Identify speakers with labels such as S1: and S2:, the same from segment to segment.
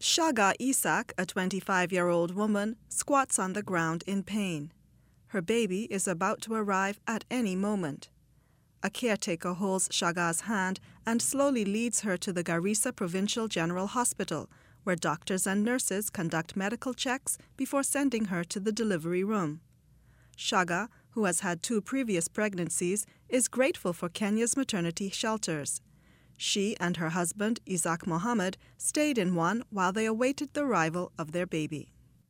S1: Shaga Isak, a 25-year-old woman, squats on the ground in pain. Her baby is about to arrive at any moment. A caretaker holds Shaga's hand and slowly leads her to the Garissa Provincial General Hospital, where doctors and nurses conduct medical checks before sending her to the delivery room. Shaga, who has had 2 previous pregnancies, is grateful for Kenya's maternity shelters. She and her husband, Isaac Mohammed, stayed in one while they awaited the arrival of their baby.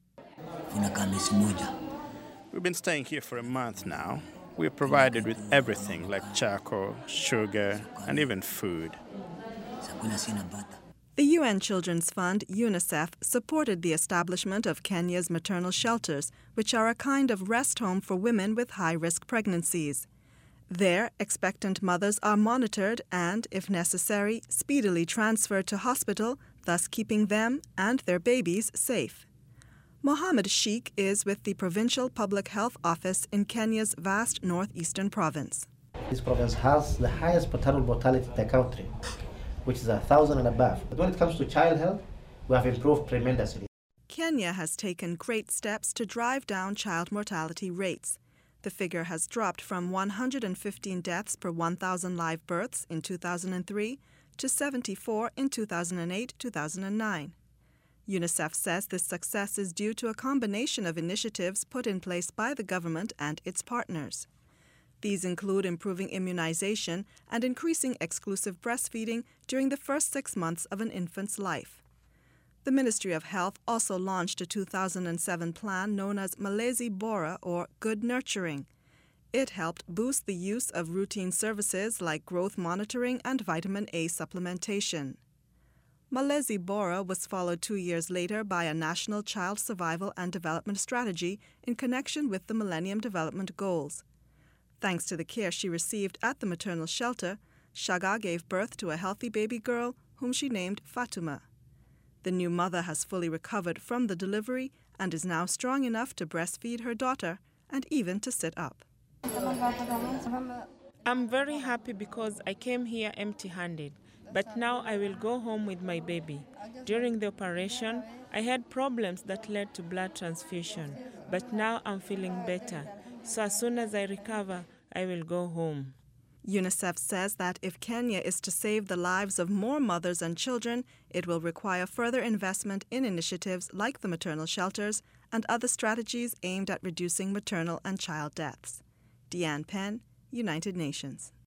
S2: We've been staying here for a month now. We're provided with everything like charcoal, sugar, and even food.
S1: The UN Children's Fund, UNICEF, supported the establishment of Kenya's maternal shelters, which are a kind of rest home for women with high-risk pregnancies. There, expectant mothers are monitored and, if necessary, speedily transferred to hospital, thus keeping them and their babies safe. Mohammed Sheikh is with the Provincial Public Health Office in Kenya's vast northeastern province.
S3: This province has the highest maternal mortality in the country, which is 1,000 and above. But when it comes to child health, we have improved tremendously.
S1: Kenya has taken great steps to drive down child mortality rates. The figure has dropped from 115 deaths per 1,000 live births in 2003 to 74 in 2008-2009. UNICEF says this success is due to a combination of initiatives put in place by the government and its partners. These include improving immunization and increasing exclusive breastfeeding during the first 6 months of an infant's life. The Ministry of Health also launched a 2007 plan known as Malezi Bora, or Good Nurturing. It helped boost the use of routine services like growth monitoring and vitamin A supplementation. Malezi Bora was followed 2 years later by a national child survival and development strategy in connection with the Millennium Development Goals. Thanks to the care she received at the maternal shelter, Shaga gave birth to a healthy baby girl whom she named Fatuma. The new mother has fully recovered from the delivery and is now strong enough to breastfeed her daughter and even to sit up.
S4: I'm very happy because I came here empty-handed, but now I will go home with my baby. During the operation, I had problems that led to blood transfusion, but now I'm feeling better. So as soon as I recover, I will go home.
S1: UNICEF says that if Kenya is to save the lives of more mothers and children, it will require further investment in initiatives like the maternal shelters and other strategies aimed at reducing maternal and child deaths. Deanne Penn, United Nations.